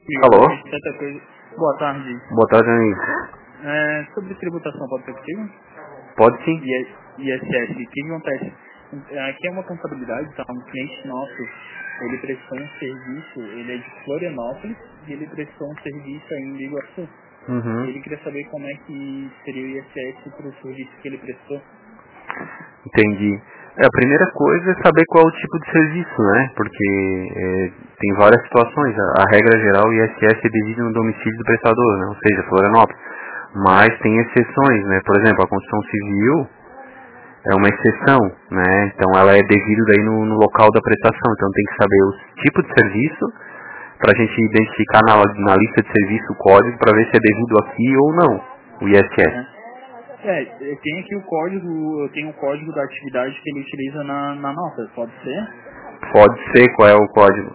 Alô? Boa tarde. Boa tarde, amigo. Sobre tributação, pode ser possível? Pode sim. ISS, o que acontece? Aqui é uma contabilidade, tá? Um cliente nosso, ele prestou um serviço, ele é de Florianópolis e ele prestou um serviço aí em Iguaçu. Uhum. Ele queria saber como é que seria o ISS para o serviço que ele prestou. Entendi. A primeira coisa é saber qual é o tipo de serviço, né? Porque tem várias situações. A regra geral, o ISS é devido no domicílio do prestador, né? Ou seja, Florianópolis. Mas tem exceções, né? Por exemplo, a construção civil é uma exceção, né? Então ela é devido daí no local da prestação. Então tem que saber o tipo de serviço para a gente identificar na lista de serviço o código para ver se é devido aqui ou não, o ISS. Eu tenho aqui o código, eu tenho o código da atividade que ele utiliza na nota, pode ser? Pode ser, qual é o código?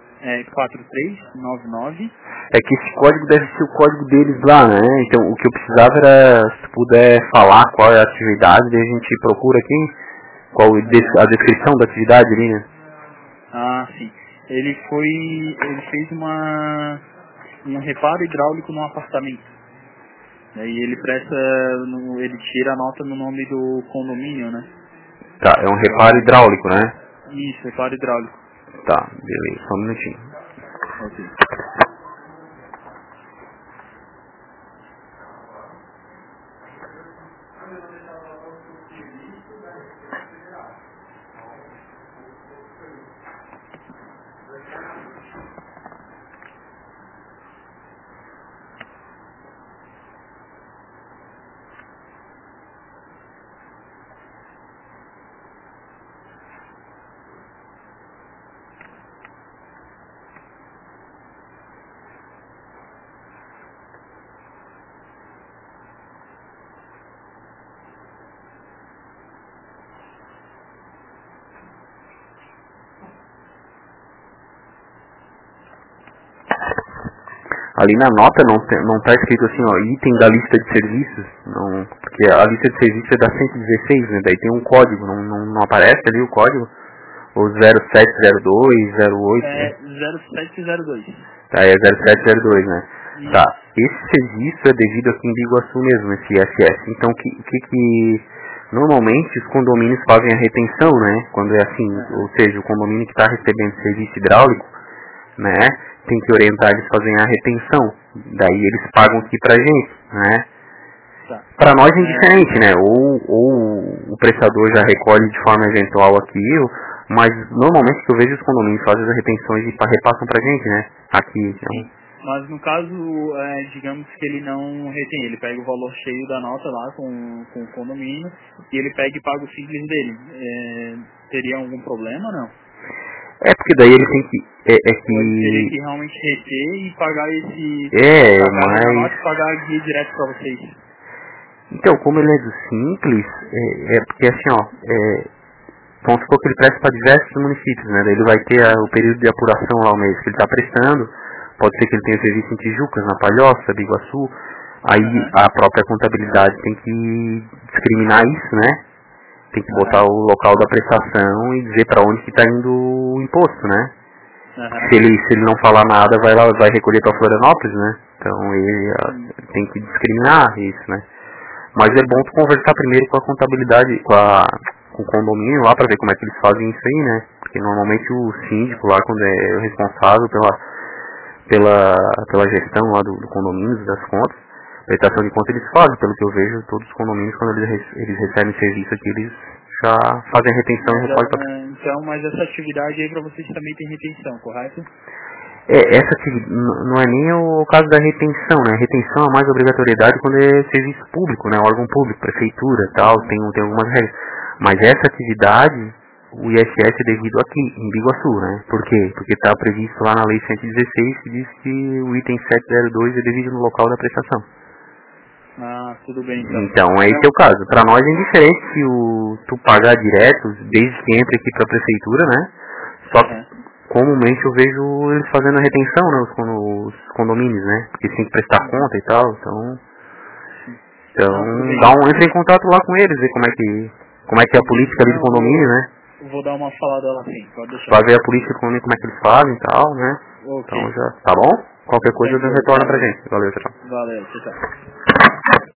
4399. É que esse código deve ser o código deles lá, né? Então o que eu precisava era, se puder falar qual é a atividade, daí a gente procura aqui, qual a descrição da atividade ali, né? Ah, sim. Ele fez um reparo hidráulico no apartamento. Aí ele tira a nota no nome do condomínio, né? Tá, é um reparo hidráulico, né? Isso, reparo hidráulico. Tá, beleza, só um minutinho. Ok. Ali na nota não tá escrito assim, ó, item da lista de serviços, não, porque a lista de serviços é da 116, né? Daí tem um código, não aparece ali o código? Ou 0702, 08, né? 0702. Tá, é 0702, né? Isso. Tá, esse serviço é devido aqui em Biguaçu mesmo, esse ISS. Então, o que normalmente os condomínios fazem a retenção, né? Quando é assim, ou seja, o condomínio que está recebendo serviço hidráulico, né? Tem que orientar eles a fazerem a retenção. Daí eles pagam aqui pra gente, né? Tá. Para nós é indiferente, né? Ou o prestador já recolhe de forma eventual aqui, mas normalmente o que eu vejo os condomínios fazem as retenções e repassam pra gente, né? Aqui, então. Sim. Mas no caso, digamos que ele não retém, ele pega o valor cheio da nota lá com o condomínio e ele pega e paga o simples dele. Teria algum problema, não? É porque daí ele tem que... Ou ele teria que realmente reter e pagar a nota e pagar a guia direto pra vocês? Então, como ele é do Simples, porque assim, ó, vamos supor que ele presta para diversos municípios, né? Daí ele vai ter o período de apuração lá o mês que ele está prestando, pode ser que ele tenha serviço em Tijucas, na Palhoça, Biguaçu, aí a própria contabilidade tem que discriminar isso, né? Tem que botar o local da prestação e dizer para onde que está indo o imposto, né? Se ele não falar nada, vai recolher para Florianópolis, né? Então ele tem que discriminar isso, né? Mas é bom tu conversar primeiro com a contabilidade, com o condomínio lá para ver como é que eles fazem isso aí, né? Porque normalmente o síndico lá, quando é o responsável pela gestão lá do condomínio, das contas, prestação de contas eles fazem, pelo que eu vejo, todos os condomínios quando eles recebem serviço aqui, eles já fazem retenção e recolhem para... Então, mas essa atividade aí para vocês também tem retenção, correto? Essa atividade não é nem o caso da retenção, né? Retenção é mais obrigatoriedade quando é serviço público, né? Órgão público, prefeitura e tal, tem algumas regras. Mas essa atividade, o ISS é devido aqui, em Biguaçu, né? Por quê? Porque está previsto lá na Lei 116 que diz que o item 702 é devido no local da prestação. Ah, tudo bem então. Então, esse é o caso. Para nós é indiferente se tu pagar direto, desde que entre aqui para a prefeitura, né? Só que comumente eu vejo eles fazendo a retenção, né? Os condomínios, né? Porque tem que prestar conta e tal, então entra em contato lá com eles, ver como é que é a política ali do condomínio, né? Vou dar uma falada lá sim, pode deixar. Pra ver a política do condomínio, como é que eles fazem e tal, né? Okay. Então já, tá bom? Qualquer coisa retorna pra gente. Valeu, tchau. Valeu, tchau.